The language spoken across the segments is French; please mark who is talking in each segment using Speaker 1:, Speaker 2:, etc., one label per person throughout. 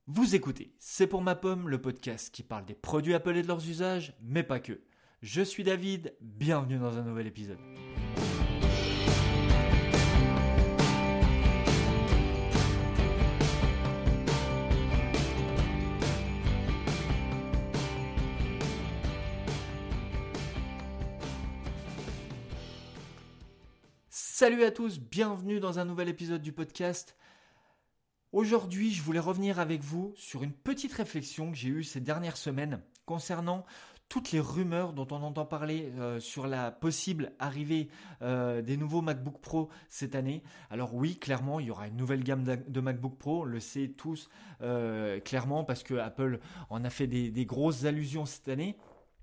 Speaker 1: Vous écoutez C'est pour ma pomme, le podcast qui parle des produits Apple et de leurs usages, mais pas que. Je suis David, bienvenue dans un nouvel épisode. Salut à tous, bienvenue dans un nouvel épisode du podcast. Aujourd'hui, je voulais revenir avec vous sur une petite réflexion que j'ai eue ces dernières semaines concernant toutes les rumeurs dont on entend parler sur la possible arrivée des nouveaux MacBook Pro cette année. Alors oui, clairement, il y aura une nouvelle gamme de MacBook Pro, on le sait tous clairement parce que Apple en a fait des grosses allusions cette année.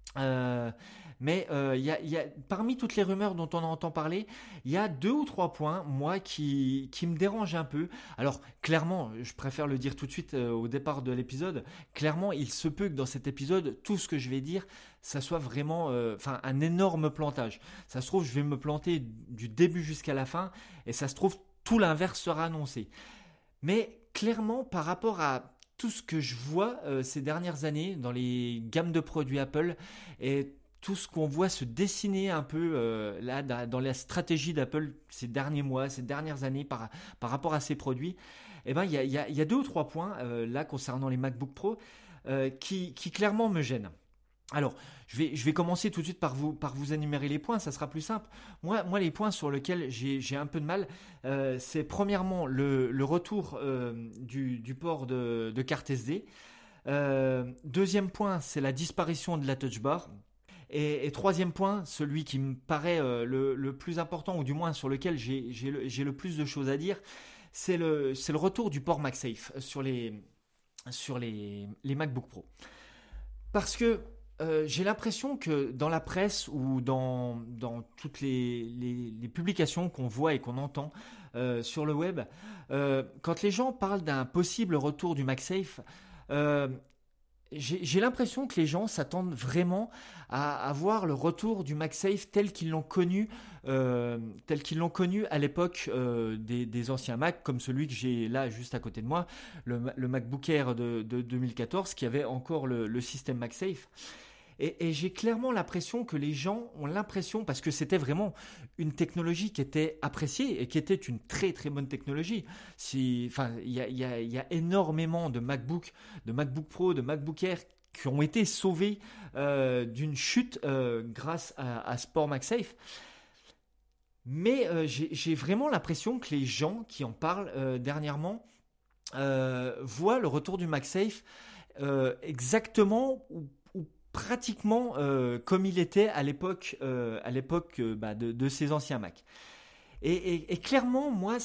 Speaker 1: Mais parmi toutes les rumeurs dont on entend parler, il y a 2 ou 3 points, moi, qui me dérangent un peu. Alors, clairement, je préfère le dire tout de suite au départ de l'épisode, clairement, il se peut que dans cet épisode, tout ce que je vais dire, ça soit vraiment un énorme plantage. Ça se trouve, je vais me planter du début jusqu'à la fin, et ça se trouve, tout l'inverse sera annoncé. Mais clairement, par rapport à tout ce que je vois ces dernières années dans les gammes de produits Apple et tout ce qu'on voit se dessiner un peu là dans la stratégie d'Apple ces derniers mois, ces dernières années par rapport à ces produits, eh ben il y a 2 ou 3 points là concernant les MacBook Pro qui clairement me gênent. Alors, je vais commencer tout de suite par vous énumérer les points, ça sera plus simple. Moi, les points sur lesquels j'ai un peu de mal, c'est premièrement le retour du port de carte SD. Deuxième point, c'est la disparition de la Touch Bar. Et troisième point, celui qui me paraît le plus important, ou du moins sur lequel j'ai le plus de choses à dire, c'est le retour du port MagSafe sur les MacBook Pro. Parce que j'ai l'impression que dans la presse ou dans toutes les publications qu'on voit et qu'on entend sur le web, quand les gens parlent d'un possible retour du MagSafe, j'ai l'impression que les gens s'attendent vraiment à voir le retour du MagSafe tel qu'ils l'ont connu à l'époque des anciens Mac, comme celui que j'ai là juste à côté de moi, le MacBook Air de 2014 qui avait encore le système MagSafe. Et j'ai clairement l'impression que les gens ont l'impression, parce que c'était vraiment une technologie qui était appréciée et qui était une très très bonne technologie. Il y a énormément de MacBook Pro, de MacBook Air qui ont été sauvés d'une chute grâce à ce port MagSafe. Mais j'ai vraiment l'impression que les gens qui en parlent dernièrement voient le retour du MagSafe exactement ou pratiquement comme il était à l'époque de ces anciens Mac. Et clairement, moi,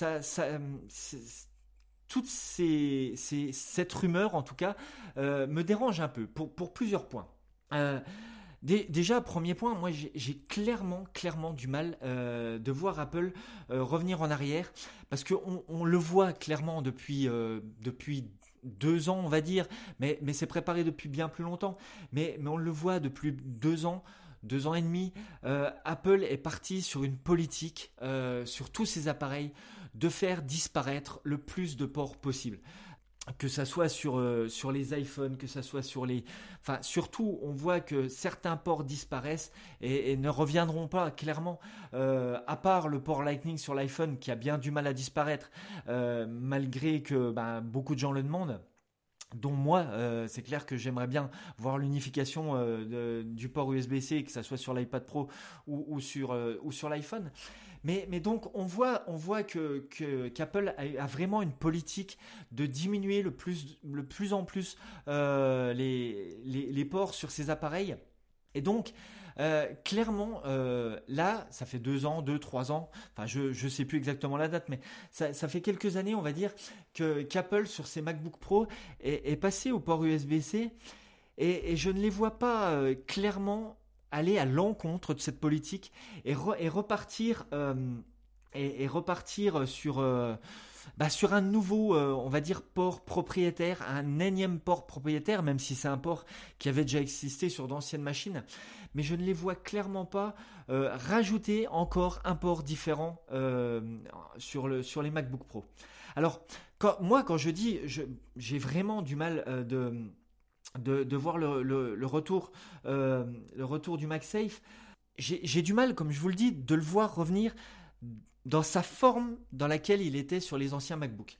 Speaker 1: toute cette rumeur, en tout cas, me dérange un peu pour plusieurs points. Déjà, premier point, moi j'ai clairement du mal de voir Apple revenir en arrière, parce qu'on le voit clairement depuis 2 ans, on va dire, mais c'est préparé depuis bien plus longtemps, mais on le voit depuis 2 ans, 2 ans et demi, Apple est parti sur une politique sur tous ses appareils de faire disparaître le plus de ports possible. Que ça soit sur les iPhones, que ça soit surtout on voit que certains ports disparaissent et ne reviendront pas clairement, à part le port Lightning sur l'iPhone qui a bien du mal à disparaître, malgré que beaucoup de gens le demandent. Dont moi, c'est clair que j'aimerais bien voir l'unification du port USB-C, que ça soit sur l'iPad Pro ou sur l'iPhone. Mais donc on voit qu'Apple a vraiment une politique de diminuer le plus en plus les ports sur ses appareils. Et donc clairement là, ça fait 2 ans, 3 ans, enfin je sais plus exactement la date, mais ça fait quelques années, on va dire, qu'Apple sur ses MacBook Pro est passé au port USB-C et je ne les vois pas clairement aller à l'encontre de cette politique et repartir sur un nouveau, on va dire, port propriétaire, un énième port propriétaire, même si c'est un port qui avait déjà existé sur d'anciennes machines. Mais je ne les vois clairement pas rajouter encore un port différent sur les MacBook Pro. Alors, quand je dis, j'ai vraiment du mal de voir le retour du MagSafe. J'ai du mal, comme je vous le dis, de le voir revenir dans sa forme dans laquelle il était sur les anciens MacBook.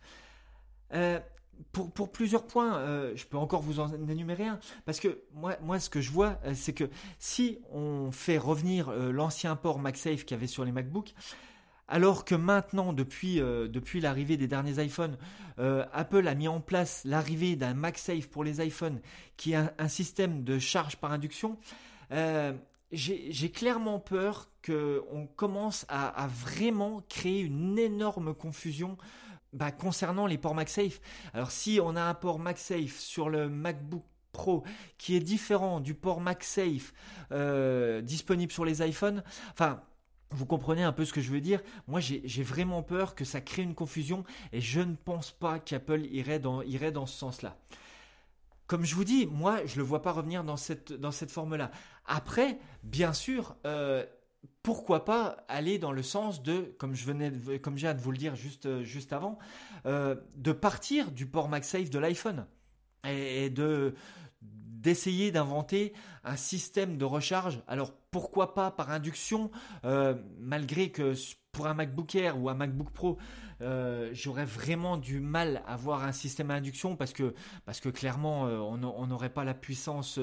Speaker 1: Pour plusieurs points, je peux encore vous en énumérer un, parce que moi ce que je vois, c'est que si on fait revenir l'ancien port MagSafe qu'il y avait sur les MacBook, alors que maintenant, depuis l'arrivée des derniers iPhones, Apple a mis en place l'arrivée d'un MagSafe pour les iPhones, qui est un système de charge par induction, j'ai clairement peur qu'on commence à vraiment créer une énorme confusion concernant les ports MagSafe. Alors si on a un port MagSafe sur le MacBook Pro qui est différent du port MagSafe disponible sur les iPhones, enfin, vous comprenez un peu ce que je veux dire. Moi, j'ai vraiment peur que ça crée une confusion et je ne pense pas qu'Apple irait dans ce sens-là. Comme je vous dis, moi, je ne le vois pas revenir dans cette forme-là. Après, bien sûr, pourquoi pas aller dans le sens de, comme je viens de vous le dire juste avant, de partir du port MagSafe de l'iPhone et d'essayer d'inventer un système de recharge. Alors pourquoi pas par induction, malgré que pour un MacBook Air ou un MacBook Pro, j'aurais vraiment du mal à avoir un système à induction parce que clairement on n'aurait pas la puissance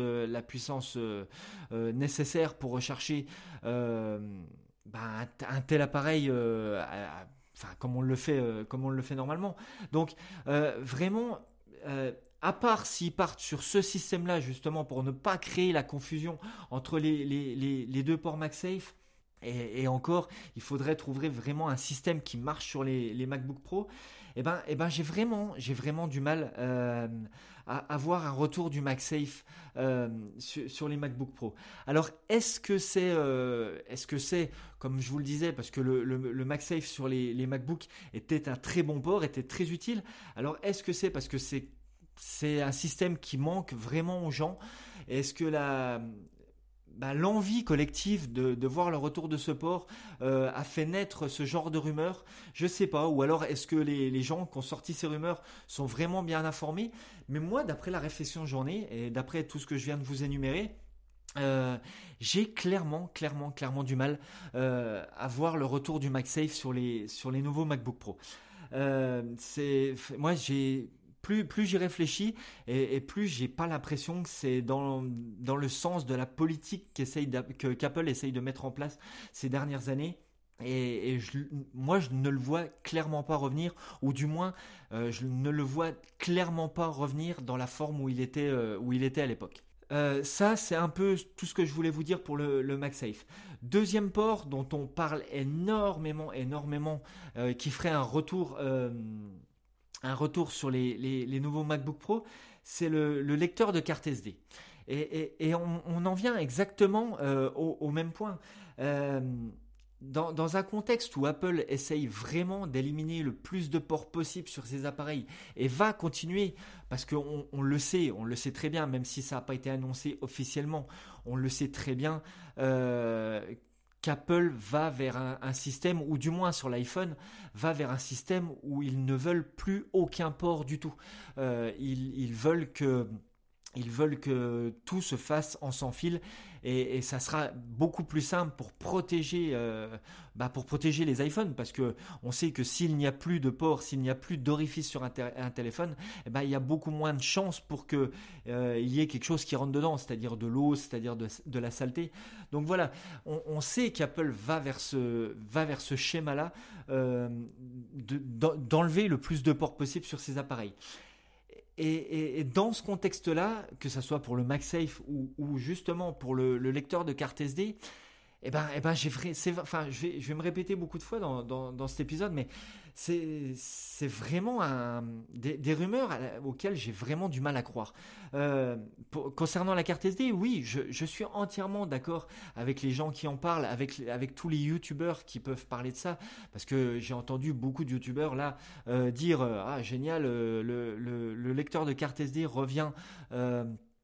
Speaker 1: nécessaire pour rechercher un tel appareil comme on le fait normalement. Donc vraiment, à part s'ils partent sur ce système-là justement pour ne pas créer la confusion entre les deux ports MagSafe. Et encore, il faudrait trouver vraiment un système qui marche sur les MacBook Pro. J'ai vraiment du mal à avoir un retour du MagSafe sur les MacBook Pro. Alors, est-ce que c'est, comme je vous le disais, parce que le MagSafe sur les MacBook était un très bon port, était très utile. Alors, est-ce que c'est parce que c'est un système qui manque vraiment aux gens? Est-ce que l'envie collective de voir le retour de ce port a fait naître ce genre de rumeurs? Je sais pas. Ou alors est-ce que les gens qui ont sorti ces rumeurs sont vraiment bien informés? Mais moi, d'après la réflexion que j'en ai et d'après tout ce que je viens de vous énumérer, j'ai clairement du mal à voir le retour du MagSafe sur les nouveaux MacBook Pro. Moi, plus j'y réfléchis et plus j'ai pas l'impression que c'est dans le sens de la politique qu'Apple essaye de mettre en place ces dernières années. Et moi, je ne le vois clairement pas revenir, ou du moins, je ne le vois clairement pas revenir dans la forme où il était à l'époque. Ça, c'est un peu tout ce que je voulais vous dire pour le MagSafe. Deuxième port dont on parle énormément, qui ferait un retour sur les nouveaux MacBook Pro, c'est le lecteur de carte SD. Et on en vient exactement au même point. Dans un contexte où Apple essaye vraiment d'éliminer le plus de ports possible sur ses appareils et va continuer, parce qu'on le sait très bien, même si ça n'a pas été annoncé officiellement, on le sait très bien qu'Apple va vers un système, ou du moins sur l'iPhone, va vers un système où ils ne veulent plus aucun port du tout. Ils veulent que tout se fasse en sans fil et ça sera beaucoup plus simple pour protéger les iPhones, parce que on sait que s'il n'y a plus de port, s'il n'y a plus d'orifice sur un téléphone, il y a beaucoup moins de chances pour que il y ait quelque chose qui rentre dedans, c'est-à-dire de l'eau, c'est-à-dire de la saleté. Donc voilà, on sait qu'Apple va vers ce schéma-là d'enlever le plus de ports possible sur ses appareils. Et dans ce contexte-là, que ce soit pour le MagSafe ou justement pour le lecteur de carte SD, je vais me répéter beaucoup de fois dans cet épisode, mais c'est vraiment des rumeurs auxquelles j'ai vraiment du mal à croire. Concernant la carte SD, oui, je suis entièrement d'accord avec les gens qui en parlent, avec tous les youtubeurs qui peuvent parler de ça, parce que j'ai entendu beaucoup de youtubeurs là dire ah génial, le lecteur de carte SD revient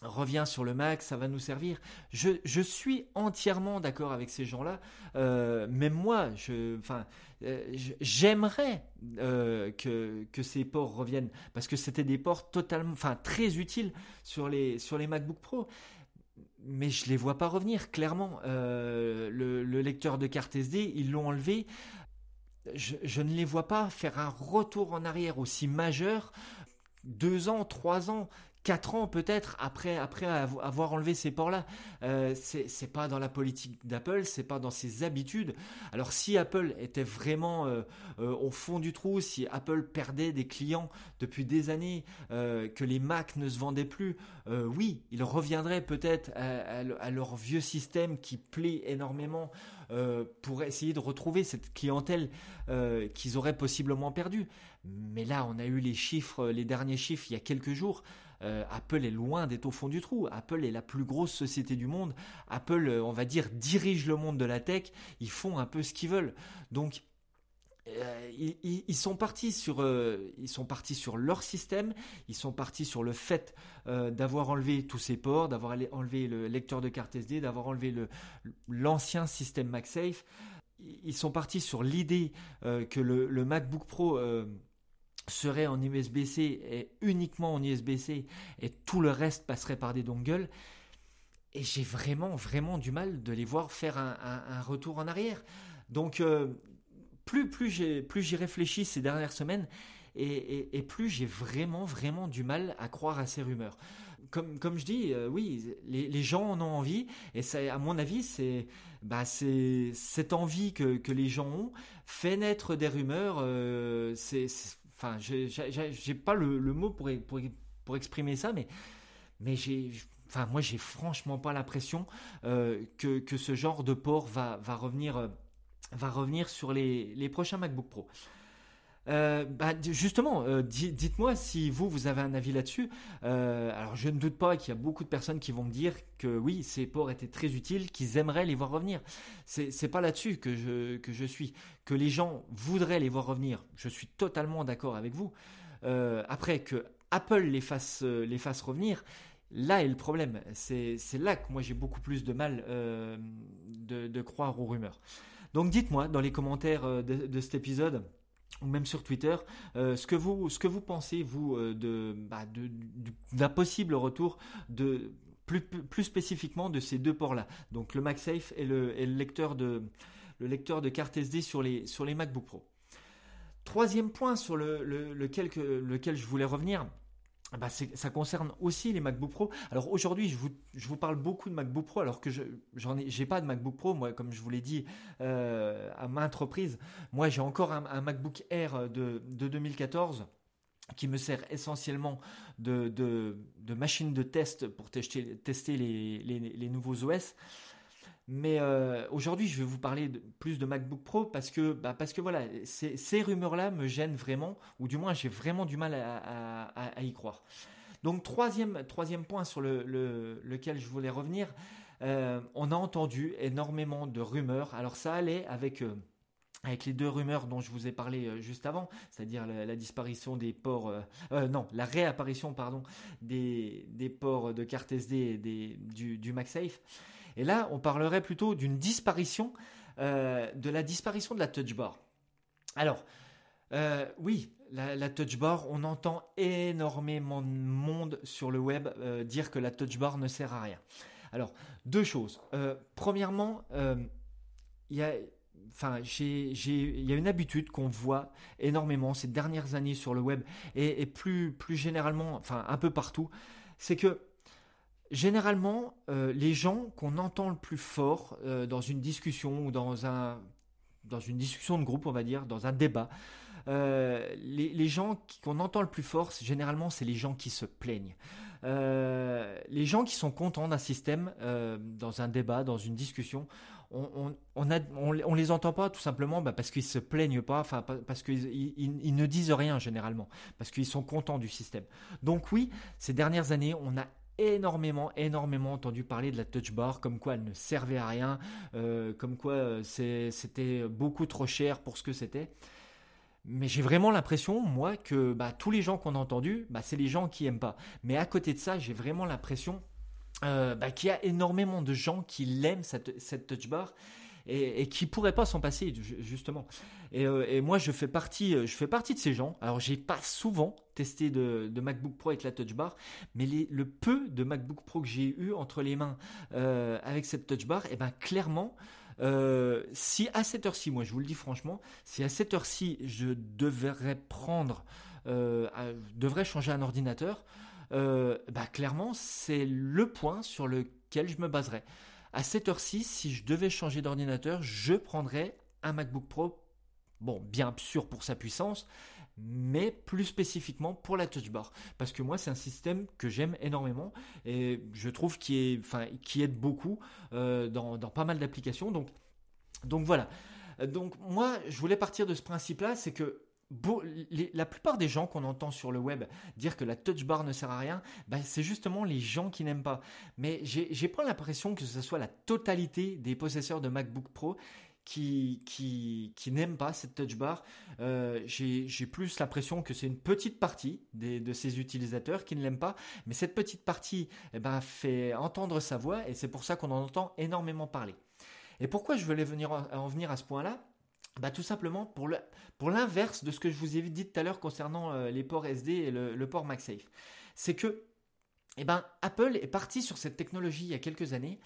Speaker 1: revient sur le Mac, ça va nous servir. Je suis entièrement d'accord avec ces gens-là. Même moi, j'aimerais que ces ports reviennent parce que c'était des ports totalement, très utiles sur les MacBook Pro. Mais je les vois pas revenir, clairement. Le lecteur de carte SD, ils l'ont enlevé. Je ne les vois pas faire un retour en arrière aussi majeur 2 ans, 3 ans, 4 ans peut-être après avoir enlevé ces ports-là. C'est pas dans la politique d'Apple, c'est pas dans ses habitudes. Alors si Apple était vraiment au fond du trou, si Apple perdait des clients depuis des années, que les Mac ne se vendaient plus, oui, ils reviendraient peut-être à leur vieux système qui plaît énormément pour essayer de retrouver cette clientèle qu'ils auraient possiblement perdue. Mais là, on a eu les derniers chiffres il y a quelques jours. Apple est loin d'être au fond du trou. Apple est la plus grosse société du monde. Apple, on va dire, dirige le monde de la tech. Ils font un peu ce qu'ils veulent. Donc, ils sont partis sur leur système. Ils sont partis sur le fait d'avoir enlevé tous ces ports, d'avoir enlevé le lecteur de carte SD, d'avoir enlevé l'ancien système MagSafe. Ils sont partis sur l'idée que le MacBook Pro serait en USB-C et uniquement en USB-C et tout le reste passerait par des dongles. Et j'ai vraiment du mal de les voir faire un retour en arrière. Donc plus j'y réfléchis ces dernières semaines et plus j'ai vraiment du mal à croire à ces rumeurs. Comme je dis, oui, les gens en ont envie et ça, à mon avis, c'est cette envie que les gens ont fait naître des rumeurs. J'ai pas le mot pour exprimer ça, mais moi j'ai franchement pas l'impression que ce genre de port va revenir sur les prochains MacBook Pro. Justement, dites-moi si vous avez un avis là-dessus. Alors je ne doute pas qu'il y a beaucoup de personnes qui vont me dire que oui, ces ports étaient très utiles, qu'ils aimeraient les voir revenir. C'est pas là-dessus que je suis. Que les gens voudraient les voir revenir, je suis totalement d'accord avec vous. Après que Apple les fasse revenir, là est le problème. C'est là que moi j'ai beaucoup plus de mal de croire aux rumeurs. Donc dites-moi dans les commentaires de cet épisode ou même sur Twitter, ce que vous pensez vous d'un possible retour de plus spécifiquement de ces deux ports-là, donc le MagSafe et le lecteur de carte SD sur les MacBook Pro. Troisième point sur lequel je voulais revenir. Ça concerne aussi les MacBook Pro. Alors aujourd'hui, je vous parle beaucoup de MacBook Pro alors que j'ai pas de MacBook Pro. Moi, comme je vous l'ai dit à maintes reprises, moi j'ai encore un MacBook Air de 2014 qui me sert essentiellement de machine de test pour tester les nouveaux OS. Mais aujourd'hui, je vais vous parler plus de MacBook Pro parce que voilà, ces rumeurs-là me gênent vraiment, ou du moins j'ai vraiment du mal à y croire. Donc troisième point sur lequel je voulais revenir, on a entendu énormément de rumeurs. Alors ça allait avec les deux rumeurs dont je vous ai parlé juste avant, c'est-à-dire la disparition des ports, la réapparition des ports de carte SD et du MagSafe. Et là, on parlerait plutôt d'une disparition, de la disparition de la Touch Bar. Alors, oui, la Touch Bar, on entend énormément de monde sur le web dire que la Touch Bar ne sert à rien. Alors, deux choses. Premièrement, il y a une habitude qu'on voit énormément ces dernières années sur le web et plus généralement, un peu partout, c'est que généralement, les gens qu'on entend le plus fort dans une discussion ou dans une discussion de groupe, on va dire, dans un débat, les gens qu'on entend le plus fort, généralement, c'est les gens qui se plaignent. Les gens qui sont contents d'un système, dans un débat, dans une discussion, on les entend pas tout simplement parce qu'ils se plaignent pas, parce qu'ils ne disent rien généralement, parce qu'ils sont contents du système. Donc oui, ces dernières années, on a énormément entendu parler de la Touch Bar, comme quoi elle ne servait à rien, comme quoi c'était beaucoup trop cher pour ce que c'était. Mais j'ai vraiment l'impression, moi, que tous les gens qu'on a entendus, c'est les gens qui aiment pas. Mais à côté de ça, j'ai vraiment l'impression qu'il y a énormément de gens qui l'aiment cette touch bar et qui pourraient pas s'en passer justement. Et moi je fais partie de ces gens. Alors j'ai pas souvent testé de MacBook Pro avec la touch bar, mais le peu de MacBook Pro que j'ai eu entre les mains avec cette touch bar, et ben clairement. Si à cette heure-ci, moi je vous le dis franchement, si à cette heure-ci je devrais devrais changer un ordinateur, clairement c'est le point sur lequel je me baserais. À cette heure-ci, si je devais changer d'ordinateur, je prendrais un MacBook Pro, bon, bien sûr pour sa puissance, mais plus spécifiquement pour la touch bar. Parce que moi, c'est un système que j'aime énormément et je trouve qui aide beaucoup dans pas mal d'applications. Donc voilà. Donc moi, je voulais partir de ce principe-là, c'est que la plupart des gens qu'on entend sur le web dire que la touch bar ne sert à rien, c'est justement les gens qui n'aiment pas. Mais j'ai pas l'impression que ce soit la totalité des possesseurs de MacBook Pro qui n'aiment pas cette touch bar. J'ai plus l'impression que c'est une petite partie de ces utilisateurs qui ne l'aiment pas, mais cette petite partie fait entendre sa voix et c'est pour ça qu'on en entend énormément parler. Et pourquoi je voulais en venir à ce point-là ? Tout simplement pour l'inverse de ce que je vous ai dit tout à l'heure concernant les ports SD et le port MagSafe. C'est que Apple est parti sur cette technologie il y a quelques années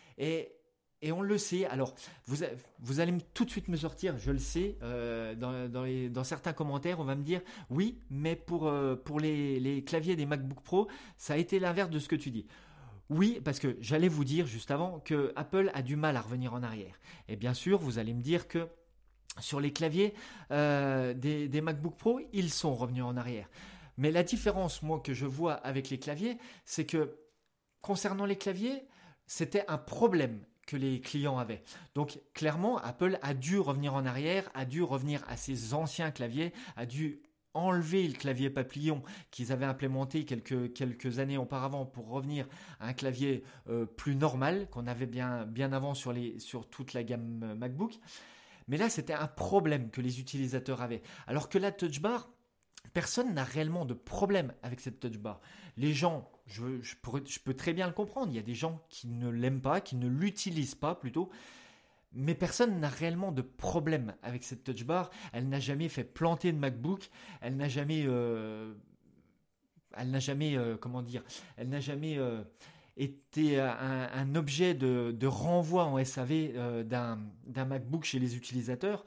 Speaker 1: et on le sait. Alors, vous allez tout de suite me sortir, je le sais, dans certains commentaires, on va me dire oui, mais pour les claviers des MacBook Pro, ça a été l'inverse de ce que tu dis. Oui, parce que j'allais vous dire juste avant que Apple a du mal à revenir en arrière. Et bien sûr, vous allez me dire que sur les claviers des MacBook Pro, ils sont revenus en arrière. Mais la différence, moi, que je vois avec les claviers, c'est que concernant les claviers, c'était un problème que les clients avaient. Donc clairement, Apple a dû revenir en arrière, a dû revenir à ses anciens claviers, a dû enlever le clavier papillon qu'ils avaient implémenté quelques années auparavant pour revenir à un clavier plus normal qu'on avait bien avant sur toute la gamme MacBook. Mais là, c'était un problème que les utilisateurs avaient. Alors que la touch bar, personne n'a réellement de problème avec cette touch bar. Les gens, je peux très bien le comprendre, il y a des gens qui ne l'aiment pas, qui ne l'utilisent pas plutôt, mais personne n'a réellement de problème avec cette touch bar. Elle n'a jamais fait planter de MacBook, elle n'a jamais était un objet de renvoi en SAV d'un MacBook chez les utilisateurs,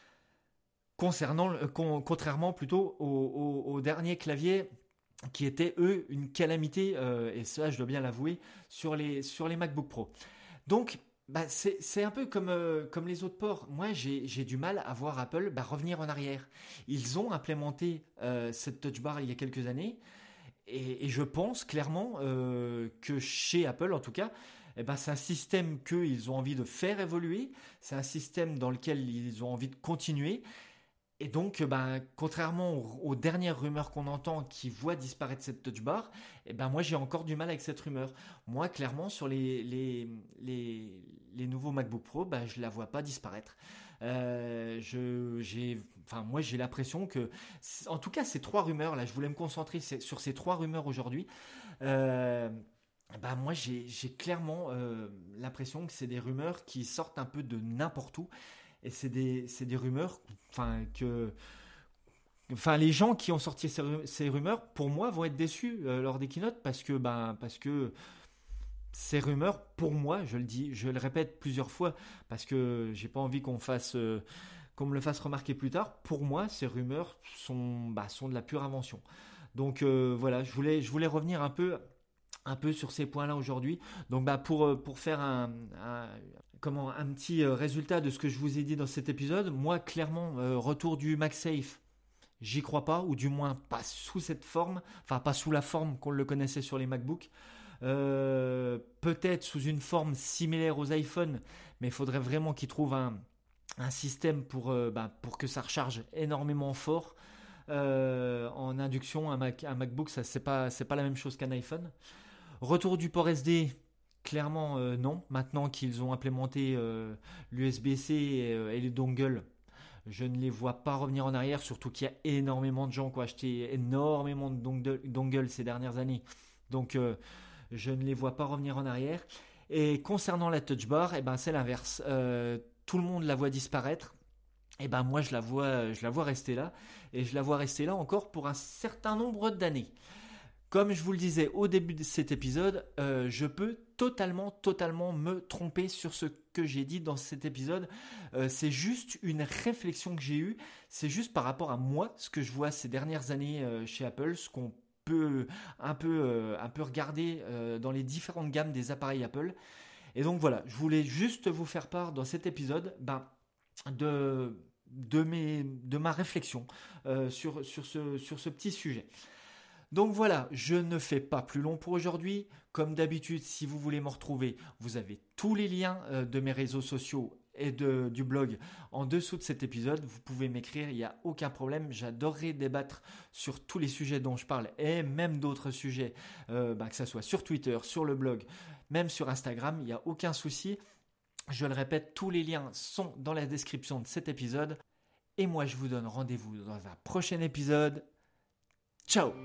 Speaker 1: contrairement plutôt aux derniers claviers qui étaient eux une calamité, et ça je dois bien l'avouer, sur les MacBook Pro. Donc c'est un peu comme les autres ports. Moi j'ai du mal à voir Apple revenir en arrière. Ils ont implémenté cette touch bar il y a quelques années. Et je pense clairement que chez Apple, en tout cas, c'est un système qu'ils ont envie de faire évoluer. C'est un système dans lequel ils ont envie de continuer. Et donc, contrairement aux dernières rumeurs qu'on entend qui voient disparaître cette touch bar, moi j'ai encore du mal avec cette rumeur. Moi, clairement, sur les nouveaux MacBook Pro, je la vois pas disparaître. Moi j'ai l'impression que, en tout cas ces trois rumeurs là, je voulais me concentrer sur ces trois rumeurs aujourd'hui. Moi j'ai clairement l'impression que c'est des rumeurs qui sortent un peu de n'importe où et c'est des rumeurs, les gens qui ont sorti ces rumeurs, pour moi, vont être déçus lors des keynotes parce que ces rumeurs, pour moi, je le répète plusieurs fois parce que j'ai pas envie qu'on me le fasse remarquer plus tard. Pour moi, ces rumeurs sont de la pure invention. Donc voilà, je voulais revenir un peu sur ces points-là aujourd'hui. Donc pour faire un petit résultat de ce que je vous ai dit dans cet épisode, moi clairement retour du MagSafe, j'y crois pas, ou du moins pas sous cette forme, enfin pas sous la forme qu'on le connaissait sur les MacBooks. Peut-être sous une forme similaire aux iPhones, mais il faudrait vraiment qu'ils trouvent un système pour que ça recharge énormément fort. En induction, un MacBook, ça c'est pas la même chose qu'un iPhone. Retour du port SD, clairement non. Maintenant qu'ils ont implémenté l'USB-C et les dongles, je ne les vois pas revenir en arrière, surtout qu'il y a énormément de gens qui ont acheté énormément de dongles ces dernières années. Donc je ne les vois pas revenir en arrière. Et concernant la touch bar, c'est l'inverse. Tout le monde la voit disparaître. Moi je la vois rester là. Et je la vois rester là encore pour un certain nombre d'années. Comme je vous le disais au début de cet épisode, je peux totalement me tromper sur ce que j'ai dit dans cet épisode. C'est juste une réflexion que j'ai eue. C'est juste par rapport à moi, ce que je vois ces dernières années chez Apple, ce qu'on peut un peu regarder dans les différentes gammes des appareils Apple. Et donc voilà, je voulais juste vous faire part dans cet épisode de ma réflexion sur ce petit sujet. Donc voilà, je ne fais pas plus long pour aujourd'hui. Comme d'habitude, si vous voulez me retrouver, vous avez tous les liens de mes réseaux sociaux et du blog en dessous de cet épisode. Vous pouvez m'écrire, il n'y a aucun problème. J'adorerais débattre sur tous les sujets dont je parle et même d'autres sujets, que ce soit sur Twitter, sur le blog, même sur Instagram, il n'y a aucun souci. Je le répète, tous les liens sont dans la description de cet épisode. Et moi, je vous donne rendez-vous dans un prochain épisode. Ciao!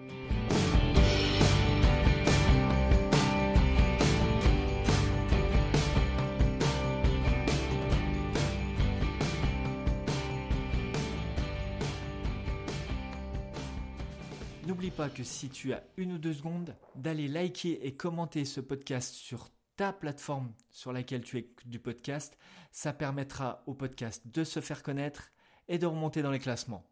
Speaker 1: N'oublie pas que si tu as 1 ou 2 secondes, d'aller liker et commenter ce podcast sur ta plateforme sur laquelle tu écoutes du podcast. Ça permettra au podcast de se faire connaître et de remonter dans les classements.